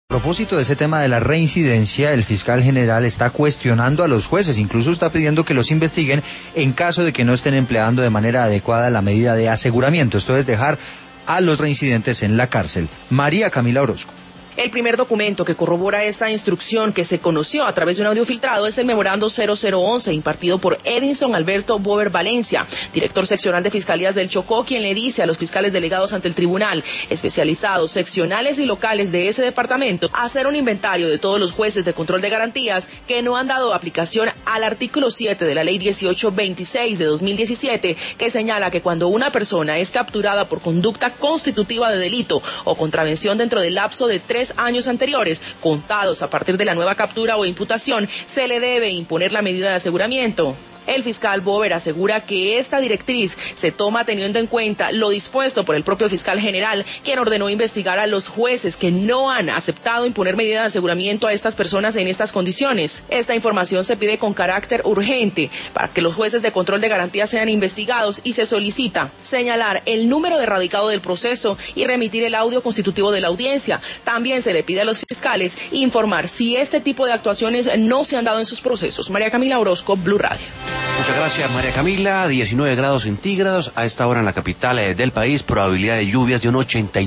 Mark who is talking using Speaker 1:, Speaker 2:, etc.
Speaker 1: A propósito de ese tema de la reincidencia, el fiscal general está cuestionando a los jueces, incluso está pidiendo que los investiguen en caso de que no estén empleando de manera adecuada la medida de aseguramiento, esto es dejar a los reincidentes en la cárcel. María Camila Orozco.
Speaker 2: El primer documento que corrobora esta instrucción que se conoció a través de un audio filtrado es el memorando 0011 impartido por Edinson Alberto Bober Valencia, director seccional de Fiscalías del Chocó, quien le dice a los fiscales delegados ante el tribunal, especializados, seccionales y locales de ese departamento, hacer un inventario de todos los jueces de control de garantías que no han dado aplicación al artículo 7 de la ley 1826 de 2017, que señala que cuando una persona es capturada por conducta constitutiva de delito o contravención dentro del lapso de 3 años anteriores, contados a partir de la nueva captura o imputación, se le debe imponer la medida de aseguramiento. El fiscal Bober asegura que esta directriz se toma teniendo en cuenta lo dispuesto por el propio fiscal general, quien ordenó investigar a los jueces que no han aceptado imponer medida de aseguramiento a estas personas en estas condiciones. Esta información se pide con carácter urgente para que los jueces de control de garantías sean investigados y se solicita señalar el número de radicado del proceso y remitir el audio constitutivo de la audiencia. También se le pide a los fiscales informar si este tipo de actuaciones no se han dado en sus procesos. María Camila Orozco, Blue Radio.
Speaker 3: Muchas gracias, María Camila. 19 grados centígrados a esta hora en la capital del país, probabilidad de lluvias de un 83%.